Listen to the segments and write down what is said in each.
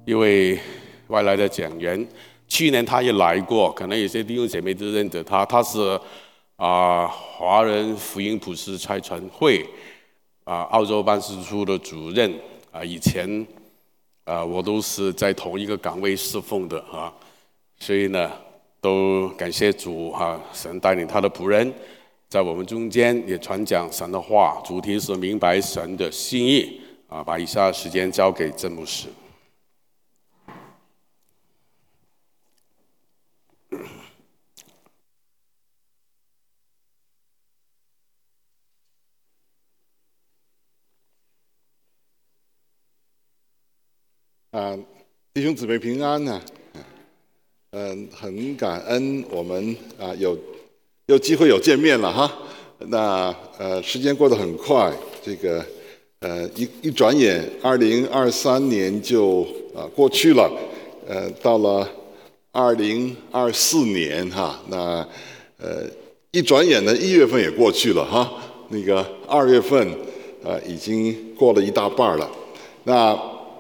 一位外来的讲员，去年他也来过，可能有些弟兄姐妹都认得他。他是华人福音普世差传会澳洲办事处的主任以前我都是在同一个岗位侍奉的所以呢，都感谢主神带领他的仆人在我们中间也传讲神的话，主题是明白神的心意把以下的时间交给郑牧师。 弟兄姊妹平安呢。很感恩我们有机会有见面了哈。那时间过得很快，这个一转眼2023年就过去了，到了2024年哈。那一转眼呢1月份也过去了哈，那个2月份已经过了一大半了。那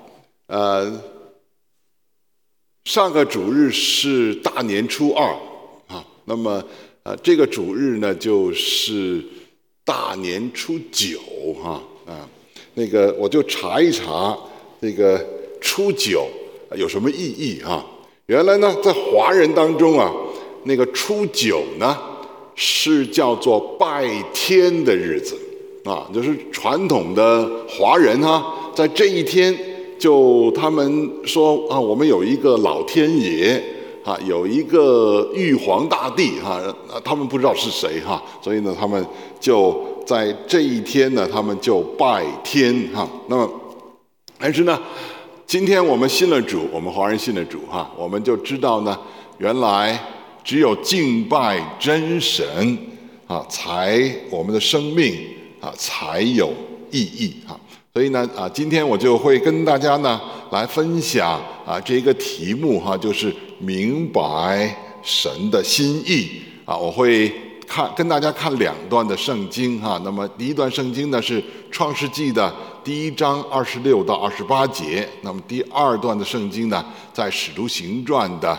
上个主日是大年初2那么这个主日呢就是大年初9那个我就查一查这个初9有什么意义原来呢在华人当中那个初9呢是叫做拜天的日子就是传统的华人在这一天就他们说我们有一个老天爷有一个玉皇大帝他们不知道是谁所以呢他们就在这一天呢他们就拜天那么但是呢今天我们信了主，我们华人信了主我们就知道呢原来只有敬拜真神才我们的生命才有意义所以呢今天我就会跟大家呢来分享这个题目就是明白神的心意我会跟大家看2段的圣经那么第一段圣经呢是创世纪的第1章26到28节，那么第2段的圣经呢在使徒行传的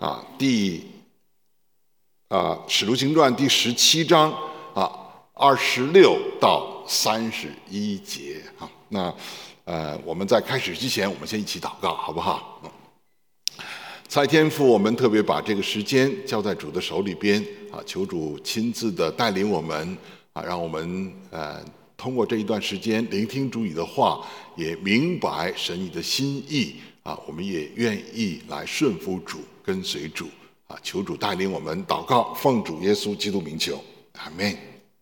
使徒行传第17章26到31节那我们在开始之前，我们先一起祷告，好不好？在天父，我们特别把这个时间交在主的手里边求主亲自的带领我们让我们通过这一段时间聆听主你的话，也明白神你的心意我们也愿意来顺服主，跟随主求主带领我们祷告，奉主耶稣基督名求，阿们。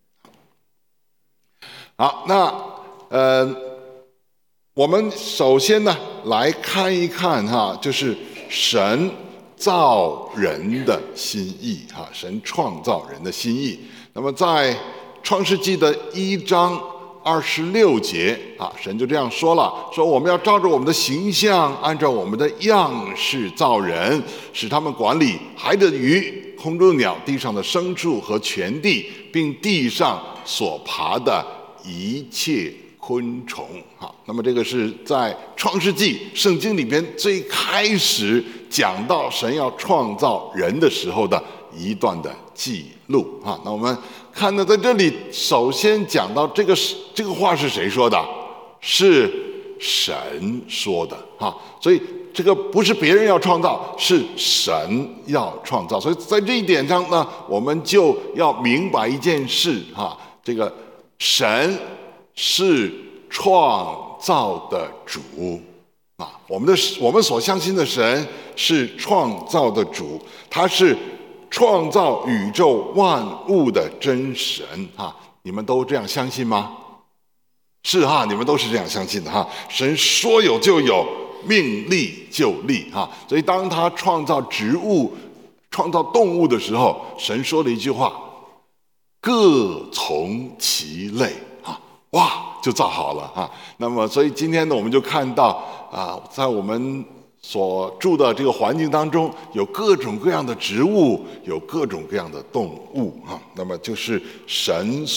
好，那我们首先呢来看一看就是神造人的心意神创造人的心意。那么在创世纪的1章26节神就这样说了，说我们要照着我们的形象，按照我们的样式造人，使他们管理海的鱼、空中的鸟、地上的牲畜和全地，并地上所爬的一切昆虫那么这个是在创世纪圣经里边最开始讲到神要创造人的时候的一段的记录那我们看到在这里首先讲到这个话是谁说的？是神说的所以这个不是别人要创造，是神要创造。所以在这一点上呢，我们就要明白一件事这个神是创造的主我们所相信的神是创造的主，他是创造宇宙万物的真神你们都这样相信吗？是你们都是这样相信的神说有就有，命立就立所以当他创造植物、创造动物的时候，神说了一句话：各从其类哇，就造好了那么所以今天呢，我们就看到在我们所住的这个环境当中，有各种各样的植物，有各种各样的动物那么就是神所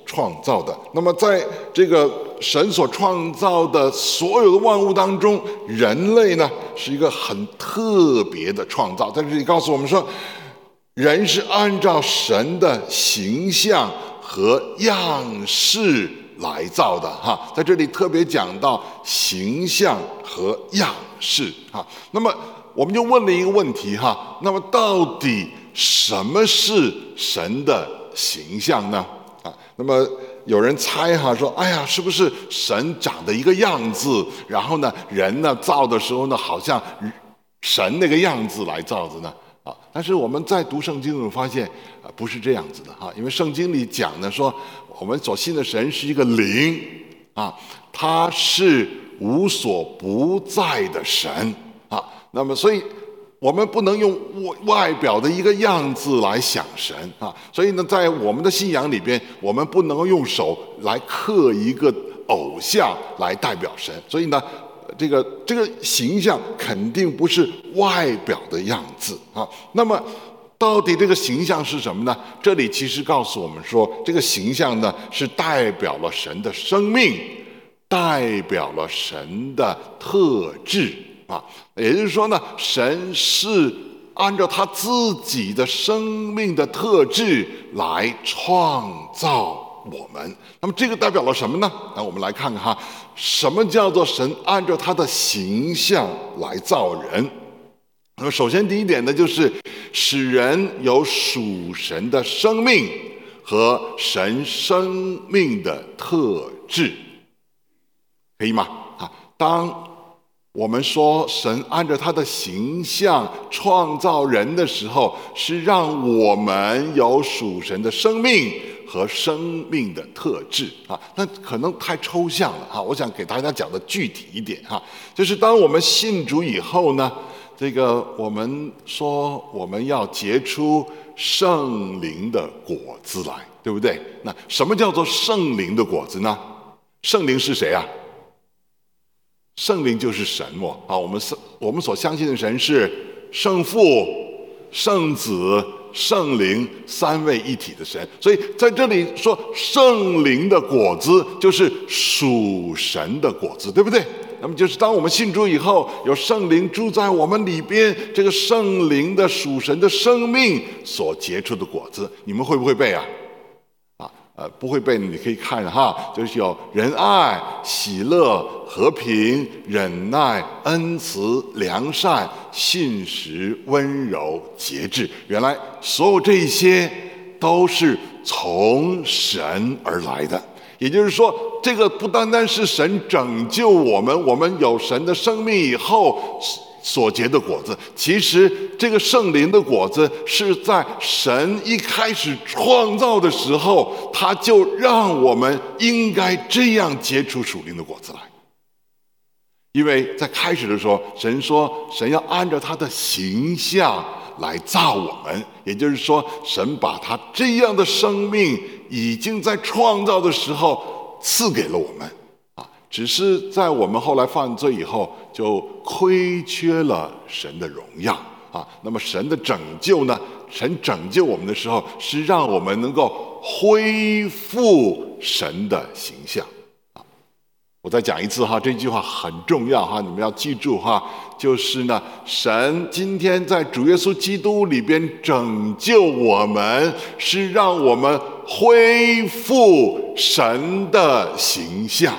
创造的。那么在这个神所创造的所有的万物当中，人类呢是一个很特别的创造。在这里告诉我们说，人是按照神的形象和样式来造的哈。在这里特别讲到形象和样式哈。那么我们就问了一个问题哈，那么到底什么是神的形象呢？啊，那么有人猜哈，说哎呀，是不是神长得一个样子，然后呢，人呢造的时候呢，好像神那个样子来造的呢？啊，但是我们在读圣经的时候发现啊，不是这样子的哈，因为圣经里讲呢说，我们所信的神是一个灵啊，他是无所不在的神啊，那么所以我们不能用外表的一个样子来想神啊，所以呢，在我们的信仰里边，我们不能用手来刻一个偶像来代表神，所以呢，这个形象肯定不是外表的样子啊。那么，到底这个形象是什么呢？这里其实告诉我们说，这个形象呢是代表了神的生命，代表了神的特质啊。也就是说呢，神是按照他自己的生命的特质来创造我们。那么这个代表了什么呢？那我们来看看哈，什么叫做神按照他的形象来造人？那么首先第一点呢，就是使人有属神的生命和神生命的特质，可以吗？啊，当我们说神按照他的形象创造人的时候，是让我们有属神的生命和生命的特质啊，那可能太抽象了哈。我想给大家讲的具体一点哈，就是当我们信主以后呢，这个我们说我们要结出圣灵的果子来，对不对？那什么叫做圣灵的果子呢？圣灵是谁啊？圣灵就是神啊，我们所相信的神是圣父、圣子、圣灵三位一体的神，所以在这里说圣灵的果子就是属神的果子，对不对？那么就是当我们信主以后，有圣灵住在我们里边，这个圣灵的属神的生命所结出的果子，你们会不会背啊？不会背的你可以看哈，就是有仁爱、喜乐、和平、忍耐、恩慈、良善、信实、温柔、节制。原来所有这一些都是从神而来的，也就是说，这个不单单是神拯救我们，我们有神的生命以后所结的果子，其实这个圣灵的果子是在神一开始创造的时候，他就让我们应该这样结出属灵的果子来。因为在开始的时候，神说神要按照他的形象来造我们，也就是说，神把他这样的生命已经在创造的时候赐给了我们。只是在我们后来犯罪以后，就亏缺了神的荣耀啊。那么神的拯救呢？神拯救我们的时候，是让我们能够恢复神的形象啊。我再讲一次哈，这句话很重要哈，你们要记住哈。就是呢，神今天在主耶稣基督里边拯救我们，是让我们恢复神的形象。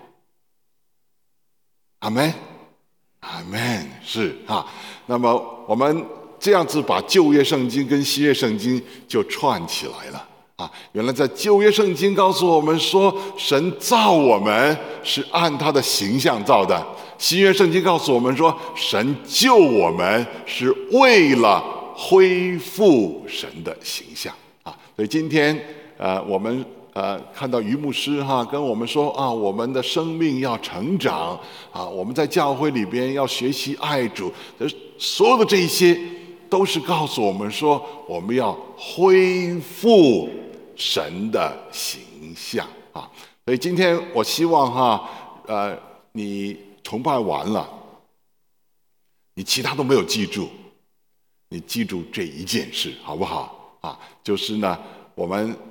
阿们，阿们，是啊。那么我们这样子把旧约圣经跟新约圣经就串起来了啊。原来在旧约圣经告诉我们说，神造我们是按他的形象造的；新约圣经告诉我们说，神救我们是为了恢复神的形象啊。所以今天我们看到于牧师哈跟我们说啊，我们的生命要成长啊，我们在教会里边要学习爱主，所有的这一些都是告诉我们说，我们要恢复神的形象啊。所以今天我希望哈，你崇拜完了，你其他都没有记住，你记住这一件事好不好啊？就是呢，我们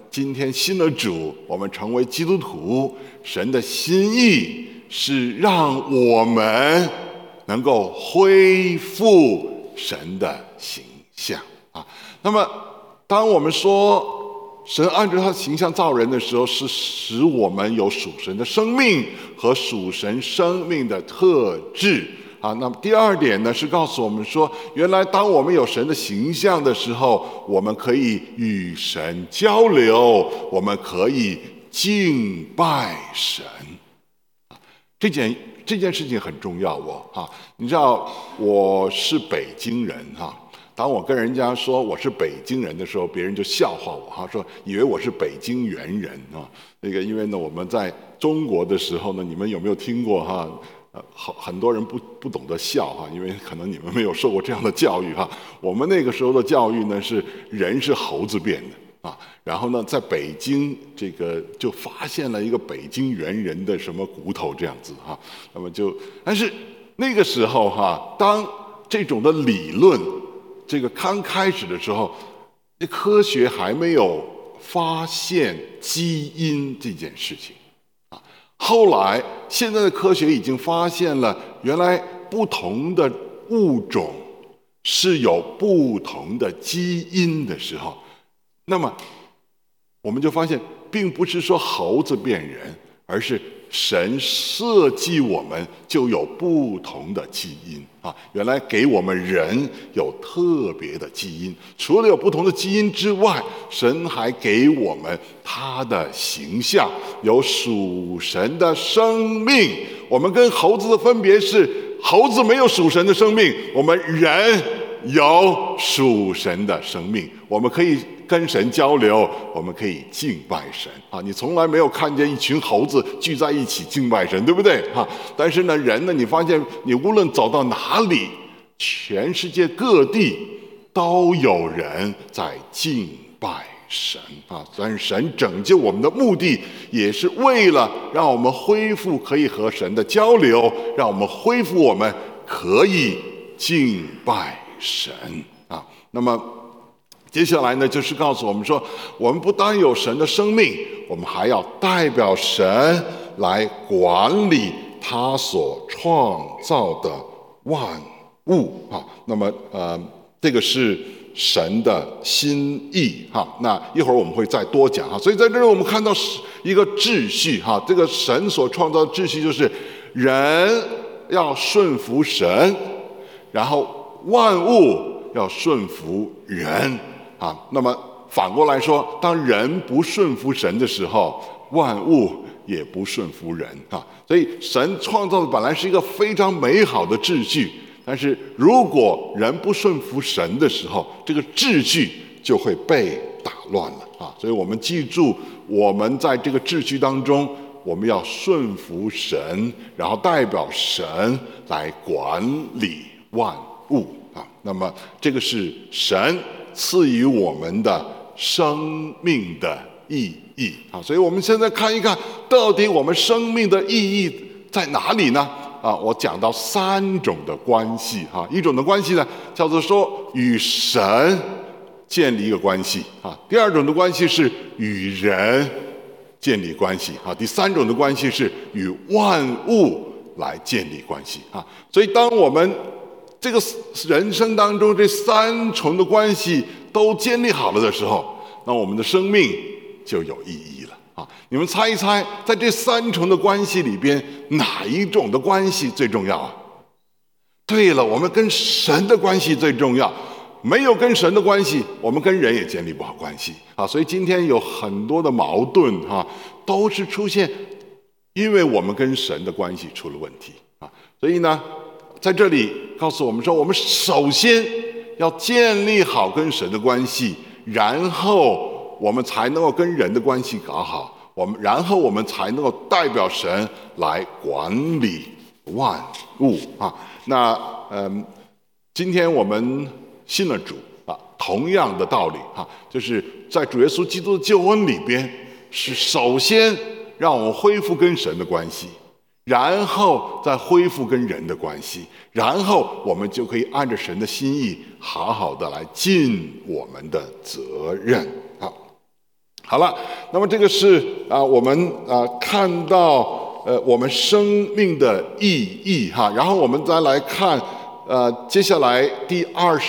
今天信了主，我们成为基督徒，神的心意是让我们能够恢复神的形象啊。那么当我们说神按照他的形象造人的时候，是使我们有属神的生命和属神生命的特质啊。那么第二点呢，是告诉我们说，原来当我们有神的形象的时候，我们可以与神交流，我们可以敬拜神。这件事情很重要你知道我是北京人当我跟人家说我是北京人的时候，别人就笑话我说以为我是北京猿人因为呢我们在中国的时候呢，你们有没有听过很多人不懂得笑因为可能你们没有受过这样的教育我们那个时候的教育呢是人是猴子变的然后呢在北京这个就发现了一个北京猿人的什么骨头这样子那么但是那个时候当这种的理论这个刚开始的时候，科学还没有发现基因这件事情后来现在的科学已经发现了，原来不同的物种是有不同的基因的时候，那么我们就发现并不是说猴子变人，而是神设计我们就有不同的基因原来给我们人有特别的基因，除了有不同的基因之外，神还给我们他的形象，有属神的生命。我们跟猴子的分别是，猴子没有属神的生命，我们人有属神的生命，我们可以跟神交流，我们可以敬拜神你从来没有看见一群猴子聚在一起敬拜神，对不对但是呢，人呢，你发现你无论走到哪里，全世界各地都有人在敬拜神但是神拯救我们的目的，也是为了让我们恢复可以和神的交流，让我们恢复我们可以敬拜神那么接下来呢，就是告诉我们说，我们不单有神的生命，我们还要代表神来管理他所创造的万物那么这个是神的心意那一会儿我们会再多讲所以在这里我们看到一个秩序这个神所创造的秩序就是人要顺服神，然后万物要顺服人那么反过来说，当人不顺服神的时候，万物也不顺服人所以神创造的本来是一个非常美好的秩序，但是如果人不顺服神的时候，这个秩序就会被打乱了所以我们记住，我们在这个秩序当中，我们要顺服神，然后代表神来管理万物那么这个是神赐予我们的生命的意义所以我们现在看一看，到底我们生命的意义在哪里呢我讲到3种的关系一种的关系呢，叫做说与神建立一个关系第二种的关系是与人建立关系第三种的关系是与万物来建立关系所以当我们这个人生当中这3重的关系都建立好了的时候，那我们的生命就有意义了你们猜一猜，在这3重的关系里边，哪一种的关系最重要对了，我们跟神的关系最重要。没有跟神的关系，我们跟人也建立不好关系所以今天有很多的矛盾都是出现因为我们跟神的关系出了问题所以呢，在这里告诉我们说，我们首先要建立好跟神的关系，然后我们才能够跟人的关系搞好，然后我们才能够代表神来管理万物那今天我们信了主同样的道理就是在主耶稣基督的救恩里边，是首先让我们恢复跟神的关系，然后再恢复跟人的关系，然后我们就可以按着神的心意好好的来尽我们的责任好了，那么这个是我们看到我们生命的意义哈，然后我们再来看接下来第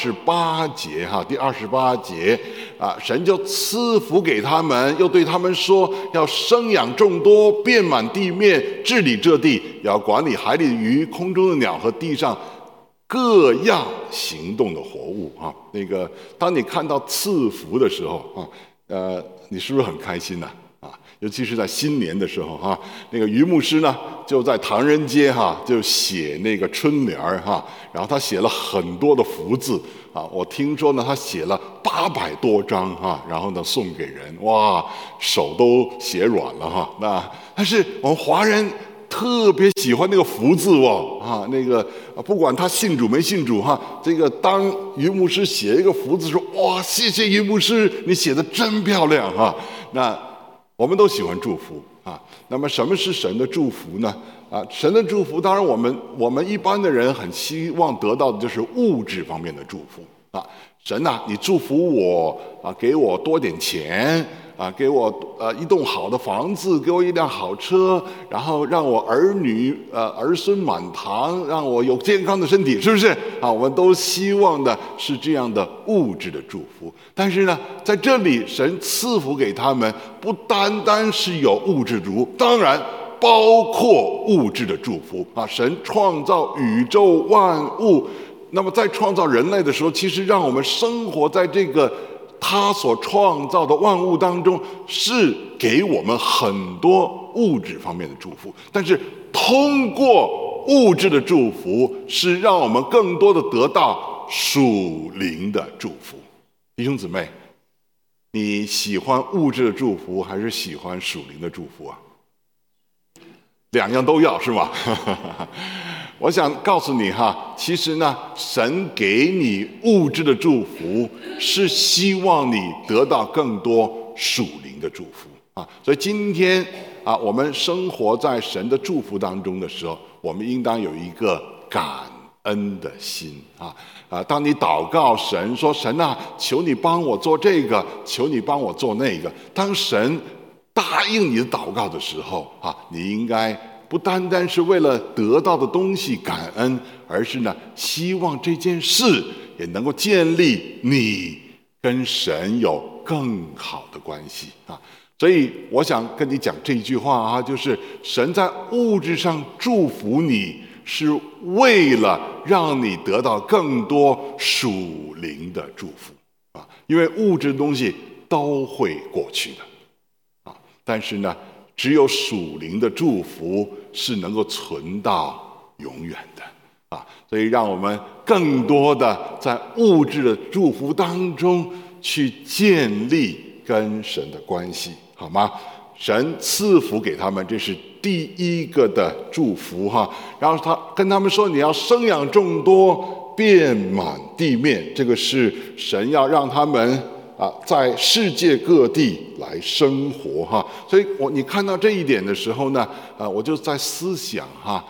28节哈，第28节神就赐福给他们，又对他们说，要生养众多，遍满地面，治理这地，要管理海里的鱼、空中的鸟和地上各样行动的活物啊。那个，当你看到赐福的时候你是不是很开心呢？尤其是在新年的时候那个于牧师呢就在唐人街就写那个春联然后他写了很多的福字我听说呢他写了800多张然后呢送给人，哇，手都写软了那但是我们华人特别喜欢那个福字那个不管他信主没信主这个当于牧师写一个福字说，哇，谢谢于牧师，你写的真漂亮那我们都喜欢祝福那么什么是神的祝福呢？神的祝福当然我们一般的人很希望得到的就是物质方面的祝福神你祝福我给我多点钱给我一栋好的房子，给我一辆好车，然后让我儿女儿孙满堂，让我有健康的身体，是不是我们都希望的是这样的物质的祝福。但是呢，在这里神赐福给他们，不单单是有物质祝福，当然包括物质的祝福神创造宇宙万物，那么在创造人类的时候，其实让我们生活在这个他所创造的万物当中，是给我们很多物质方面的祝福，但是通过物质的祝福，是让我们更多的得到属灵的祝福。弟兄姊妹，你喜欢物质的祝福还是喜欢属灵的祝福两样都要是吗？我想告诉你其实呢，神给你物质的祝福，是希望你得到更多属灵的祝福所以今天我们生活在神的祝福当中的时候，我们应当有一个感恩的心当你祷告神说，神求你帮我做这个，求你帮我做那个，当神答应你的祷告的时候你应该不单单是为了得到的东西感恩，而是呢，希望这件事也能够建立你跟神有更好的关系所以我想跟你讲这句话就是神在物质上祝福你，是为了让你得到更多属灵的祝福因为物质的东西都会过去的但是呢，只有属灵的祝福是能够存到永远的所以让我们更多的在物质的祝福当中去建立跟神的关系，好吗？神赐福给他们，这是第一个的祝福然后他跟他们说，你要生养众多，遍满地面，这个是神要让他们在世界各地来生活所以你看到这一点的时候呢我就在思想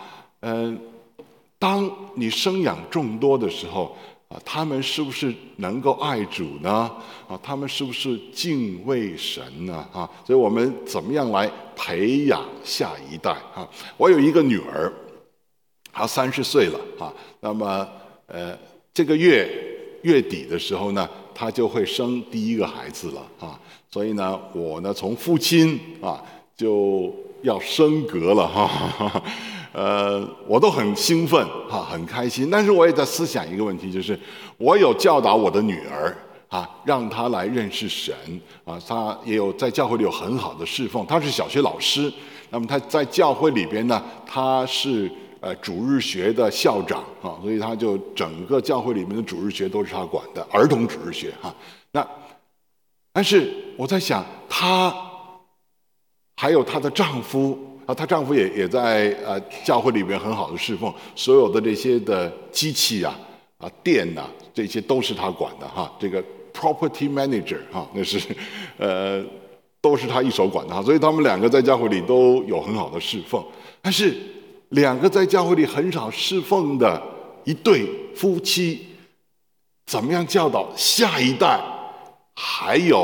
当你生养众多的时候他们是不是能够爱主呢他们是不是敬畏神呢所以我们怎么样来培养下一代我有一个女儿，她30岁了那么这个月底的时候呢，他就会生第一个孩子了所以呢，我呢从父亲就要升格了我都很兴奋很开心，但是我也在思想一个问题，就是我有教导我的女儿让她来认识神她也有在教会里有很好的侍奉，她是小学老师，那么她在教会里边呢，她是主日学的校长所以他就整个教会里面的主日学都是他管的，儿童主日学但是我在想，她还有她的丈夫她丈夫也在教会里面很好的侍奉，所有的这些的机器电这些都是他管的这个 property manager 那是都是他一手管的所以他们两个在教会里都有很好的侍奉，但是两个在教会里很少侍奉的一对夫妻，怎么样教导下一代还有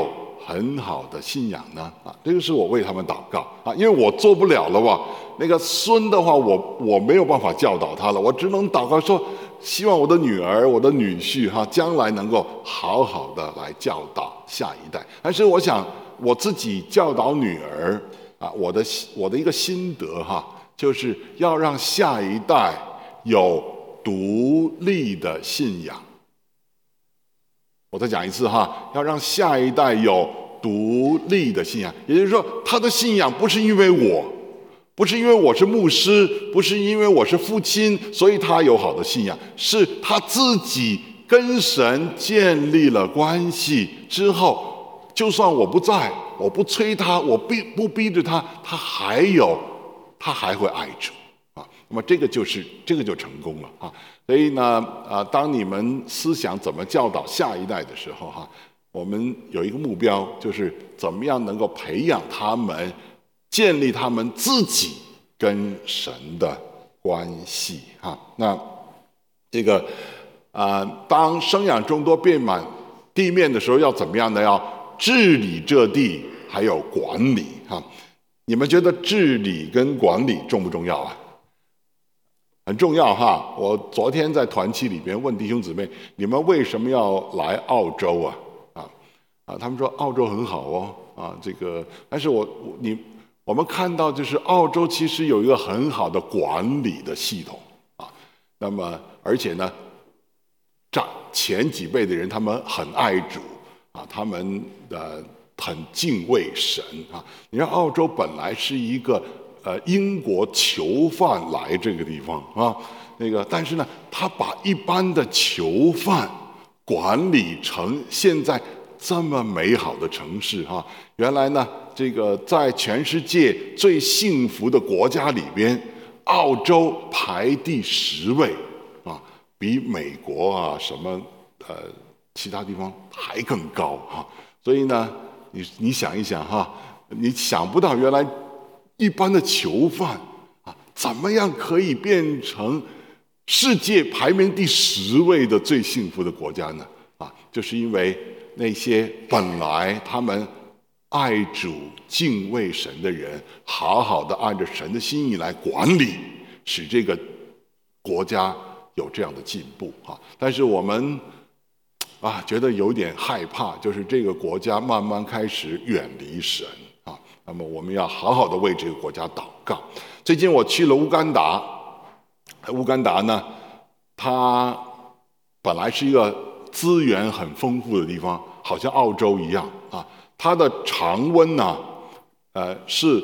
很好的信仰呢？这个是我为他们祷告因为我做不了了吧？那个孙的话，我没有办法教导他了，我只能祷告说，希望我的女儿、我的女婿将来能够好好的来教导下一代。但是我想我自己教导女儿我的一个心得就是要让下一代有独立的信仰。我再讲一次要让下一代有独立的信仰，也就是说，他的信仰不是因为我，不是因为我是牧师，不是因为我是父亲，所以他有好的信仰，是他自己跟神建立了关系之后，就算我不在，我不催他，我不逼着他，他还会爱主那么这个就成功了所以呢当你们思想怎么教导下一代的时候我们有一个目标，就是怎么样能够培养他们，建立他们自己跟神的关系那这个当生养众多遍满地面的时候，要怎么样呢？要治理这地，还有管理你们觉得治理跟管理重不重要很重要我昨天在团契里边问弟兄姊妹，你们为什么要来澳洲他们说澳洲很好这个，但是我们看到就是澳洲其实有一个很好的管理的系统那么而且呢，前几辈的人他们很爱主他们很敬畏神你看澳洲本来是一个英国囚犯来这个地方但是呢，他把一般的囚犯管理成现在这么美好的城市原来呢，这个在全世界最幸福的国家里边，澳洲排第10位比美国什么其他地方还更高所以呢，你想一想你想不到原来一般的囚犯怎么样可以变成世界排名第10位的最幸福的国家呢？就是因为那些本来他们爱主敬畏神的人，好好的按着神的心意来管理，使这个国家有这样的进步但是我们觉得有点害怕，就是这个国家慢慢开始远离神那么我们要好好的为这个国家祷告。最近我去了乌干达，乌干达呢，它本来是一个资源很丰富的地方，好像澳洲一样它的常温呢是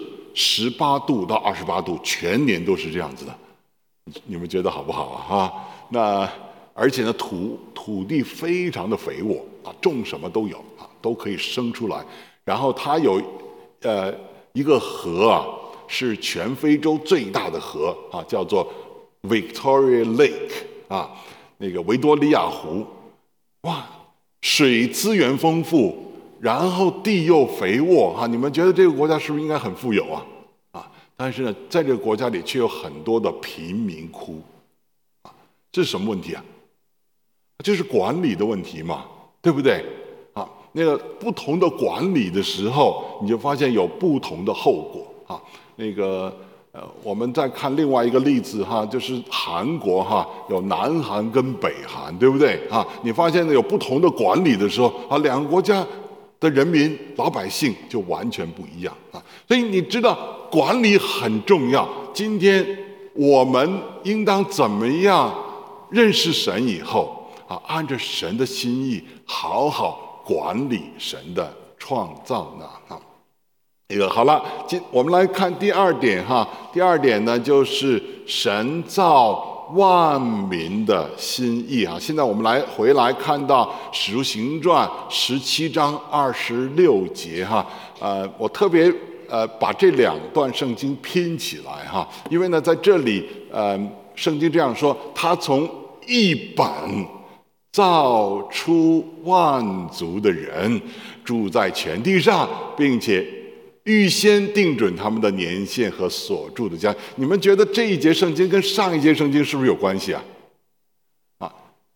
18度到28度，全年都是这样子的。你们觉得好不好那而且呢，土地非常的肥沃种什么都有都可以生出来。然后它有一个河是全非洲最大的河叫做 Victoria Lake 那个维多利亚湖。哇，水资源丰富，然后地又肥沃你们觉得这个国家是不是应该很富有但是呢，在这个国家里却有很多的贫民窟这是什么问题就是管理的问题嘛，对不对那个不同的管理的时候，你就发现有不同的后果那个我们再看另外一个例子就是韩国有南韩跟北韩，对不对你发现有不同的管理的时候两个国家的人民老百姓就完全不一样所以你知道管理很重要。今天我们应当怎么样认识神以后按着神的心意好好管理神的创造呢好了，我们来看第2点第2点呢，就是神造万民的心意现在我们回来看到使徒行传17章26节我特别把这2段圣经拼起来因为呢在这里圣经这样说，他从一本造出万族的人，住在全地上，并且预先定准他们的年限和所住的家。你们觉得这一节圣经跟上一节圣经是不是有关系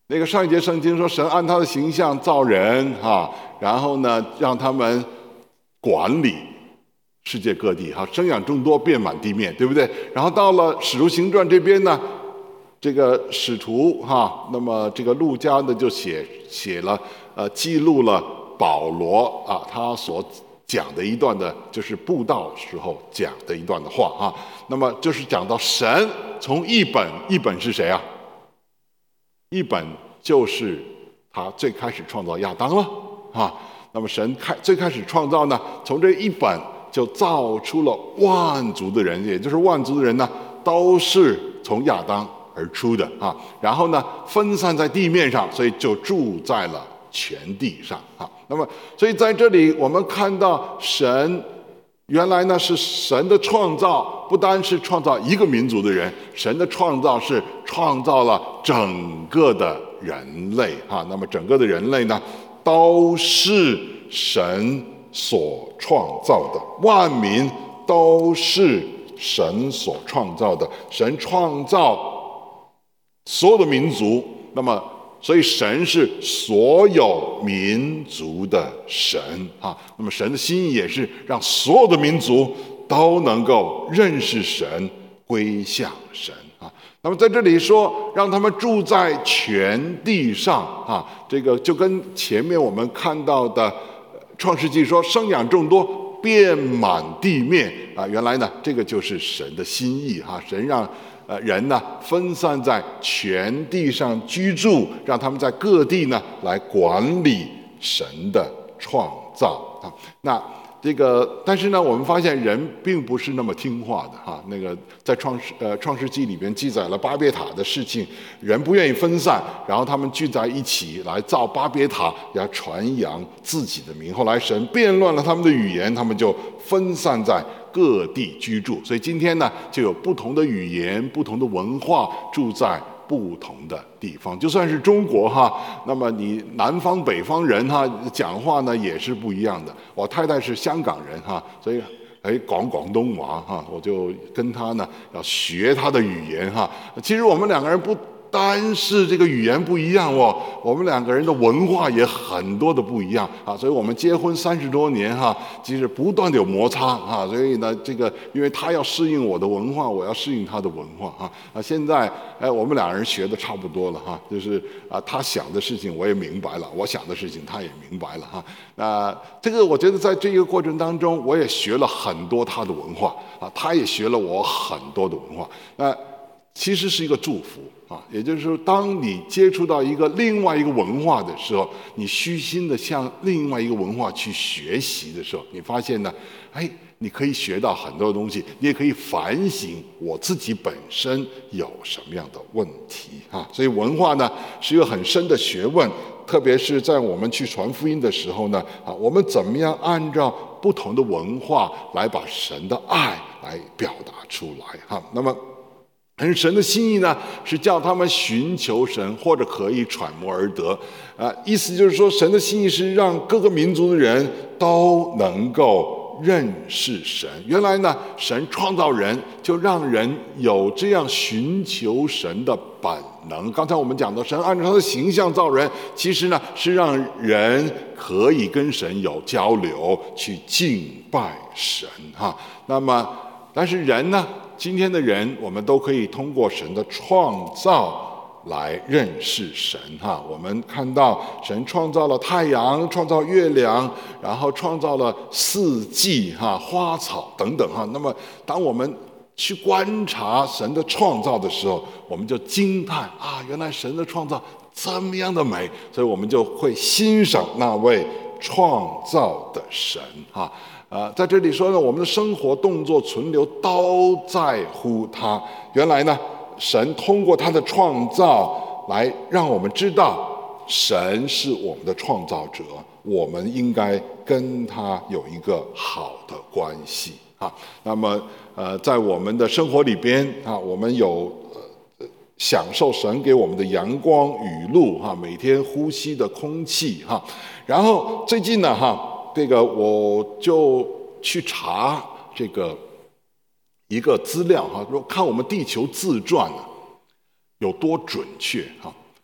那个上一节圣经说，神按他的形象造人然后呢，让他们管理世界各地生养众多，遍满地面，对不对？然后到了使徒行传这边呢，这个使徒那么这个路加呢就写了记录了保罗他所讲的一段的，就是布道时候讲的一段的话那么就是讲到神从一本是谁啊？一本就是他最开始创造亚当了那么神最开始创造呢，从这一本就造出了万族的人，也就是万族的人呢，都是从亚当而出的然后呢，分散在地面上，所以就住在了全地上那么，所以在这里我们看到神原来呢是神的创造，不单是创造一个民族的人，神的创造是创造了整个的人类那么整个的人类呢，都是神所创造的，万民都是神所创造的。神创造所有的民族，那么所以神是所有民族的神那么神的心意也是让所有的民族都能够认识神，归向神那么在这里说让他们住在全地上这个就跟前面我们看到的创世纪说生养众多，遍满地面原来呢这个就是神的心意神让人呢分散在全地上居住，让他们在各地呢来管理神的创造那这个，但是呢，我们发现人并不是那么听话的那个在创世纪里边记载了巴别塔的事情，人不愿意分散，然后他们聚在一起来造巴别塔，要传扬自己的名。后来神变乱了他们的语言，他们就分散在各地居住。所以今天呢，就有不同的语言、不同的文化住在不同的地方。就算是中国那么你南方北方人讲话呢也是不一样的。我太太是香港人所以讲广东话我就跟她呢要学她的语言其实我们两个人不单是这个语言不一样我们两个人的文化也很多的不一样所以我们结婚30多年其实不断的有摩擦所以呢这个因为他要适应我的文化，我要适应他的文化现在我们两人学的差不多了就是他想的事情我也明白了，我想的事情他也明白了那这个我觉得在这个过程当中，我也学了很多他的文化他也学了我很多的文化其实是一个祝福也就是说，当你接触到另外一个文化的时候，你虚心的向另外一个文化去学习的时候，你发现呢，你可以学到很多东西，你也可以反省我自己本身有什么样的问题所以文化呢是一个很深的学问，特别是在我们去传福音的时候呢我们怎么样按照不同的文化来把神的爱来表达出来那么神的心意呢，是叫他们寻求神，或者可以揣摩而得。意思就是说，神的心意是让各个民族的人都能够认识神。原来呢，神创造人，就让人有这样寻求神的本能。刚才我们讲到，神按照他的形象造人，其实呢是让人可以跟神有交流，去敬拜神那么，但是人呢？今天的人，我们都可以通过神的创造来认识神我们看到神创造了太阳，创造月亮，然后创造了四季花草等等那么当我们去观察神的创造的时候，我们就惊叹原来神的创造这么样的美，所以我们就会欣赏那位创造的神在这里说呢，我们的生活、动作、存留都在乎他。原来呢，神通过他的创造来让我们知道，神是我们的创造者，我们应该跟他有一个好的关系那么在我们的生活里边我们有享受神给我们的阳光、雨露每天呼吸的空气然后最近呢这个我就去查这个一个资料说看我们地球自转有多准确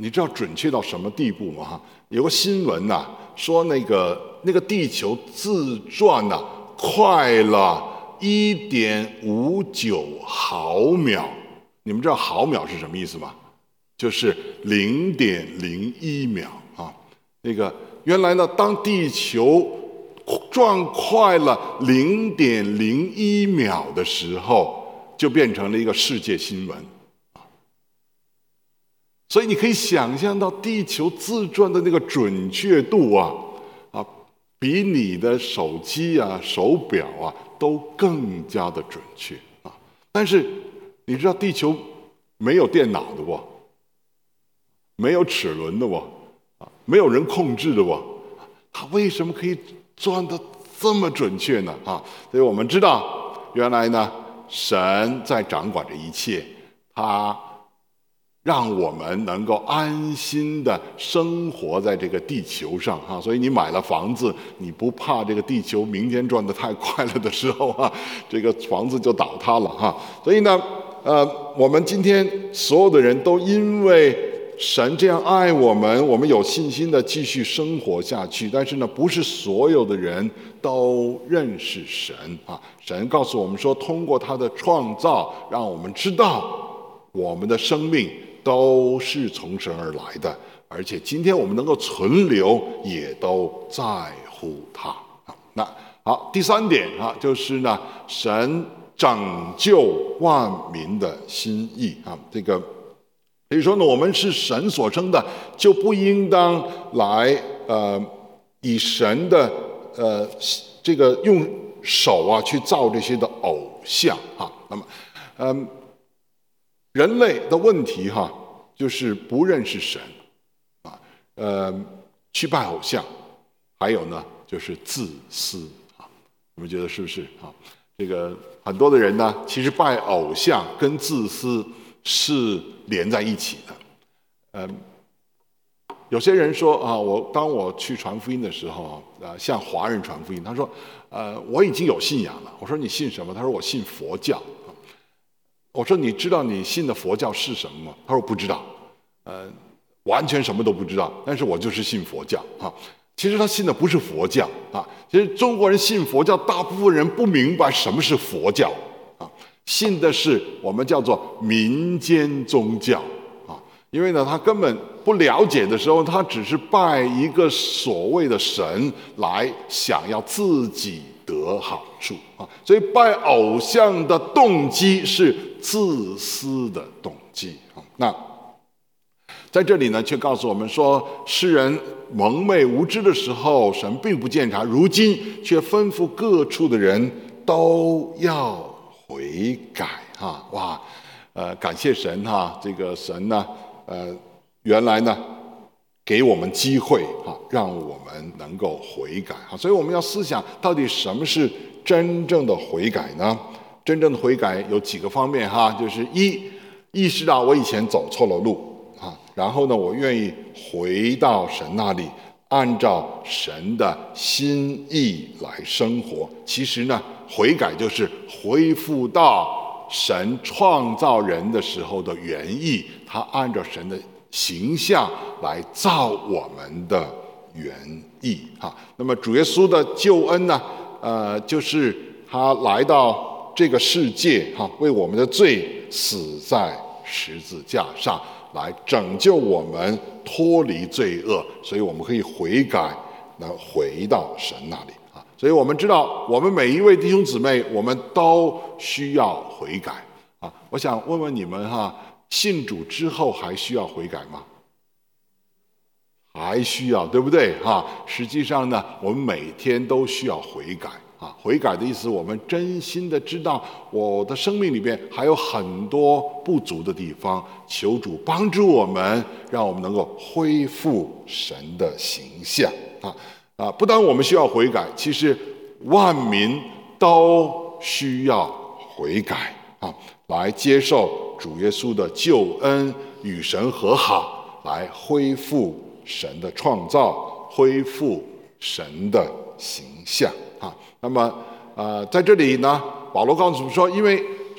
你知道准确到什么地步吗？有个新闻呐，说那个地球自转呐，快了1.59毫秒。你们知道毫秒是什么意思吗？就是0.01秒啊。原来呢，当地球转快了0.01秒的时候，就变成了一个世界新闻。所以你可以想象到地球自转的那个准确度啊，比你的手机啊、手表啊都更加的准确啊。但是你知道地球没有电脑的不？没有齿轮的不？没有人控制的不？它为什么可以转得这么准确呢？所以我们知道，原来呢，神在掌管着一切，他让我们能够安心的生活在这个地球上所以你买了房子，你不怕这个地球明天转得太快了的时候这个房子就倒塌了所以呢，我们今天所有的人都因为神这样爱我们，我们有信心的继续生活下去。但是呢，不是所有的人都认识神神告诉我们说，通过他的创造，让我们知道我们的生命都是从神而来的，而且今天我们能够存留，也都在乎他那好，第三点就是呢，神拯救万民的心意所以说呢，我们是神所生的，就不应当来以神的这个用手去造这些的偶像那么人类的问题就是不认识神去拜偶像，还有呢就是自私你们觉得是不是这个很多的人呢，其实拜偶像跟自私是连在一起的。有些人说当我去传福音的时候向华人传福音，他说我已经有信仰了。我说你信什么？他说我信佛教。我说你知道你信的佛教是什么吗？他说不知道，完全什么都不知道。但是我就是信佛教其实他信的不是佛教其实中国人信佛教，大部分人不明白什么是佛教信的是我们叫做民间宗教因为呢，他根本不了解的时候，他只是拜一个所谓的神来想要自己得好处所以拜偶像的动机是自私的动机那在这里呢，却告诉我们说，世人蒙昧无知的时候，神并不鉴察；如今却吩咐各处的人都要悔改感谢神这个神呢，原来呢给我们机会让我们能够悔改所以我们要思想，到底什么是真正的悔改呢？真正的悔改有几个方面就是意识到我以前走错了路然后呢，我愿意回到神那里，按照神的心意来生活。其实呢，悔改就是恢复到神创造人的时候的原意，他按照神的形象来造我们的原意那么主耶稣的救恩呢，就是他来到这个世界为我们的罪死在十字架上，来拯救我们脱离罪恶，所以我们可以悔改，来回到神那里所以我们知道，我们每一位弟兄姊妹，我们都需要悔改我想问问你们信主之后还需要悔改吗？还需要，对不对实际上呢，我们每天都需要悔改悔改的意思，我们真心的知道我的生命里边还有很多不足的地方，求主帮助我们，让我们能够恢复神的形象不单我们需要悔改，其实万民都需要悔改来接受主耶稣的救恩，与神和好，来恢复神的创造，恢复神的形象那么在这里呢，保罗告诉我们说，因为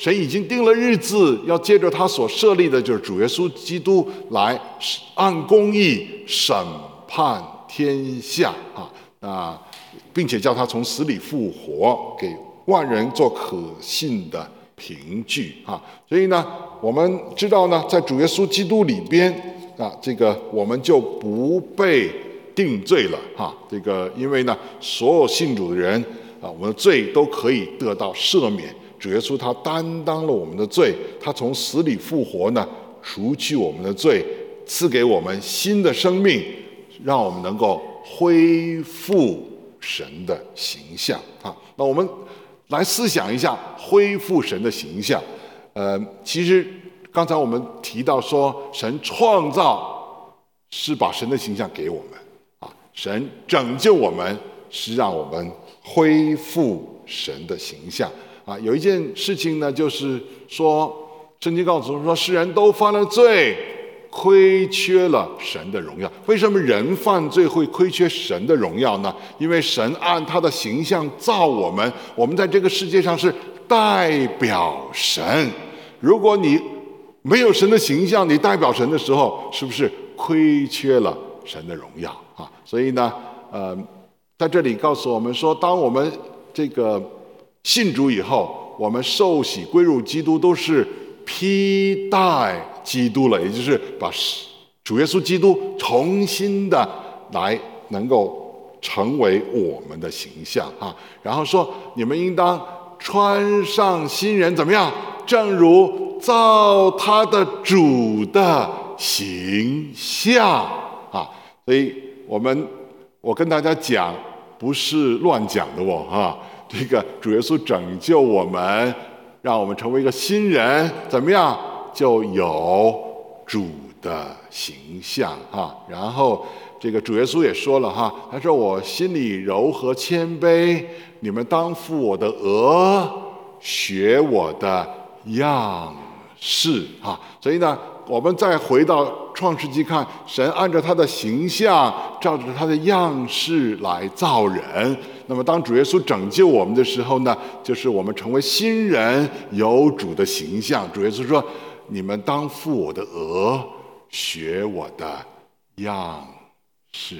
神已经定了日子，要借着他所设立的，就是主耶稣基督来按公义审判天下并且叫他从死里复活，给万人做可信的凭据所以呢，我们知道呢，在主耶稣基督里边这个我们就不被定罪了这个因为呢，所有信主的人我们的罪都可以得到赦免。主耶稣他担当了我们的罪，他从死里复活呢，除去我们的罪，赐给我们新的生命，让我们能够恢复神的形象那我们来思想一下恢复神的形象。其实刚才我们提到说，神创造是把神的形象给我们神拯救我们是让我们恢复神的形象有一件事情呢，就是说圣经告诉我们说，世人都犯了罪，亏缺了神的荣耀。为什么人犯罪会亏缺神的荣耀呢？因为神按他的形象造我们，我们在这个世界上是代表神。如果你没有神的形象，你代表神的时候，是不是亏缺了神的荣耀所以呢在这里告诉我们说，当我们这个信主以后，我们受洗归入基督，都是披戴基督了，也就是把主耶稣基督重新的来能够成为我们的形象然后说，你们应当穿上新人，怎么样？正如造他的主的形象所以我跟大家讲，不是乱讲的这个主耶稣拯救我们，让我们成为一个新人，怎么样？就有主的形象然后这个主耶稣也说了他说，我心里柔和谦卑，你们当负我的额，学我的样式所以呢，我们再回到创世纪看，神按照他的形象，照着他的样式来造人。那么当主耶稣拯救我们的时候呢，就是我们成为新人，有主的形象。主耶稣说，你们当负我的额，学我的样式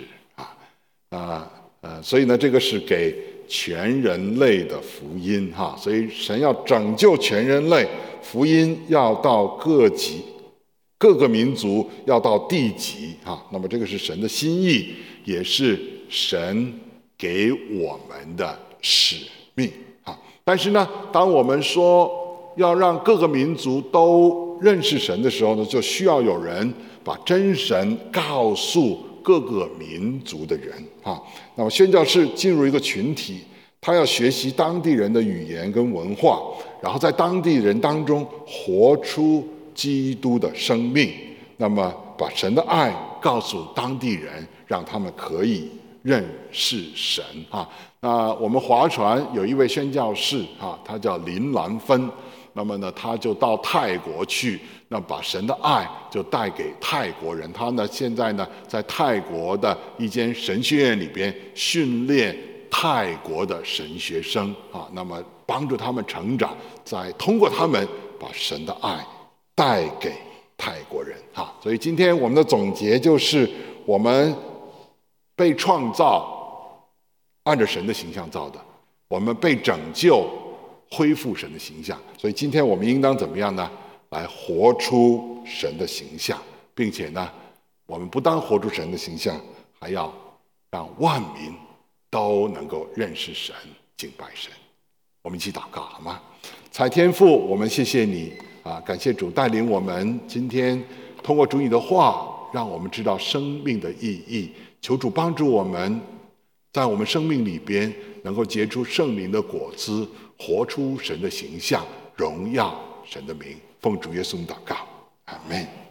所以呢，这个是给全人类的福音所以神要拯救全人类，福音要到各个民族，要到地极那么这个是神的心意，也是神给我们的使命但是呢，当我们说要让各个民族都认识神的时候呢，就需要有人把真神告诉各个民族的人那么宣教士进入一个群体，他要学习当地人的语言跟文化，然后在当地人当中活出基督的生命，那么把神的爱告诉当地人，让他们可以认识神那我们划船有一位宣教士他叫林兰芬，那么呢，他就到泰国去，那把神的爱就带给泰国人。他呢，现在呢，在泰国的一间神学院里边训练泰国的神学生那么帮助他们成长，再通过他们把神的爱带给泰国人所以今天我们的总结就是，我们被创造按着神的形象造的，我们被拯救恢复神的形象，所以今天我们应当怎么样呢？来活出神的形象，并且呢，我们不单活出神的形象，还要让万民都能够认识神、敬拜神。我们一起祷告好吗？采天父，我们谢谢你感谢主带领我们今天通过主你的话，让我们知道生命的意义。求主帮助我们，在我们生命里边能够结出圣灵的果子，活出神的形象，荣耀神的名。奉主耶稣祷告，阿们。